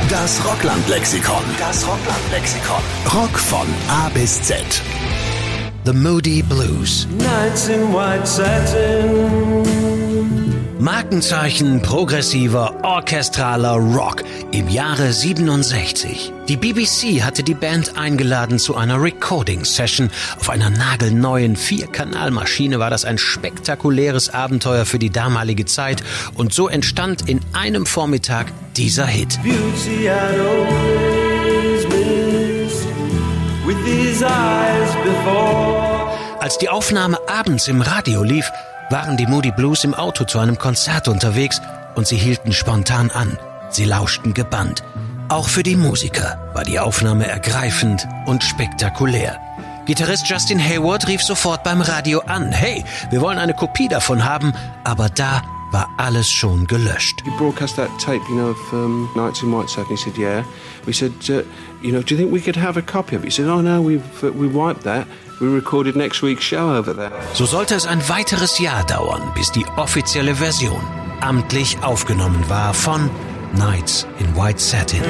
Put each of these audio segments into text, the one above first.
Das Rockland-Lexikon. Rock von A bis Z. The Moody Blues. Nights in white satin. Markenzeichen progressiver, orchestraler Rock im Jahre 67. Die BBC hatte die Band eingeladen zu einer Recording-Session. Auf einer nagelneuen 4-Kanal-Maschine war das ein spektakuläres Abenteuer für die damalige Zeit. Und so entstand in einem Vormittag dieser Hit. Beauty I'd always missed with these eyes before. Als die Aufnahme abends im Radio lief, waren die Moody Blues im Auto zu einem Konzert unterwegs und sie hielten spontan an. Sie lauschten gebannt. Auch für die Musiker war die Aufnahme ergreifend und spektakulär. Gitarrist Justin Hayward rief sofort beim Radio an. Hey, wir wollen eine Kopie davon haben, aber da war alles schon gelöscht. You broadcast that tape, of Nights in White Satin. He said, yeah. We said, do you think we could have a copy of it? He said, oh no, we wiped that. We recorded next week's show over there. So sollte es ein weiteres Jahr dauern, bis die offizielle Version amtlich aufgenommen war von Nights in White Satin.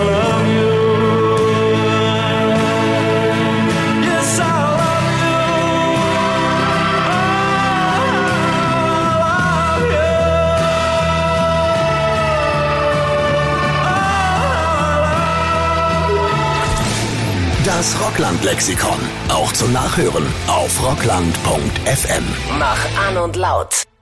Das Rockland-Lexikon. Auch zum Nachhören auf rockland.fm. Mach an und laut.